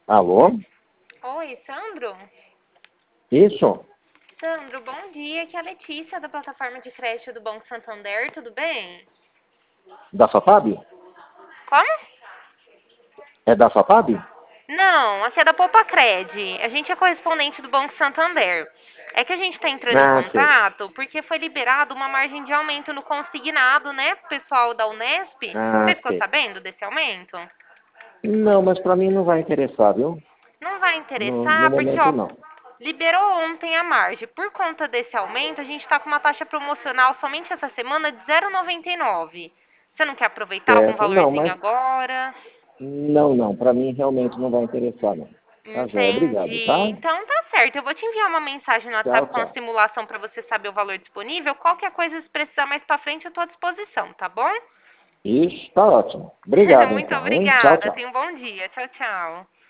Alô? Oi, Sandro? Isso? Sandro, bom dia. Aqui é a Letícia, da plataforma de crédito do Banco Santander. Tudo bem? Da FAPAB? Como? É da FAPAB? Não, aqui é da Popacred. A gente é correspondente do Banco Santander. É que a gente está entrando em Ah, sei. contato porque foi liberado uma margem de aumento no consignado, né, pro pessoal da Unesp. Ah, Você ficou sei. sabendo desse aumento? Não, mas pra mim não vai interessar, viu? Não vai No interessar porque, momento, ó, não. liberou ontem a margem. Por conta desse aumento, a gente está com uma taxa promocional somente essa semana de 0,99. Você não quer aproveitar algum Certo. Não, valorzinho mas... agora? Não. Pra mim realmente não vai interessar, não. Tá, joia. Obrigado, Entendi. tá? Então tá certo. Eu vou te enviar uma mensagem no Tchau, WhatsApp com a tchau. simulação para você saber o valor disponível. Qualquer coisa, se precisar mais para frente, eu estou à disposição, tá bom? Isso, tá ótimo. Obrigado, Muito então, hein? Tchau, obrigada. tchau. Tenha um bom dia. Tchau, tchau.